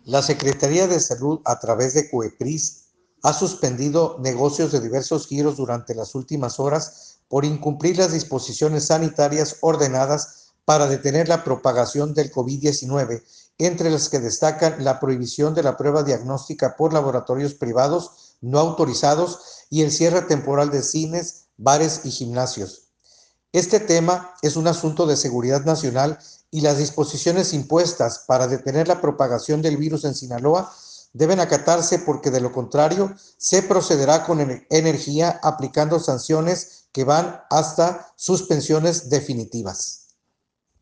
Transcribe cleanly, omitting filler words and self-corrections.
La Secretaría de Salud, a través de COEPRIS, ha suspendido negocios de diversos giros durante las últimas horas por incumplir las disposiciones sanitarias ordenadas para detener la propagación del COVID-19, entre las que destacan la prohibición de la prueba diagnóstica por laboratorios privados no autorizados y el cierre temporal de cines, bares y gimnasios. Este tema es un asunto de seguridad nacional y las disposiciones impuestas para detener la propagación del virus en Sinaloa deben acatarse, porque de lo contrario se procederá con energía aplicando sanciones que van hasta suspensiones definitivas.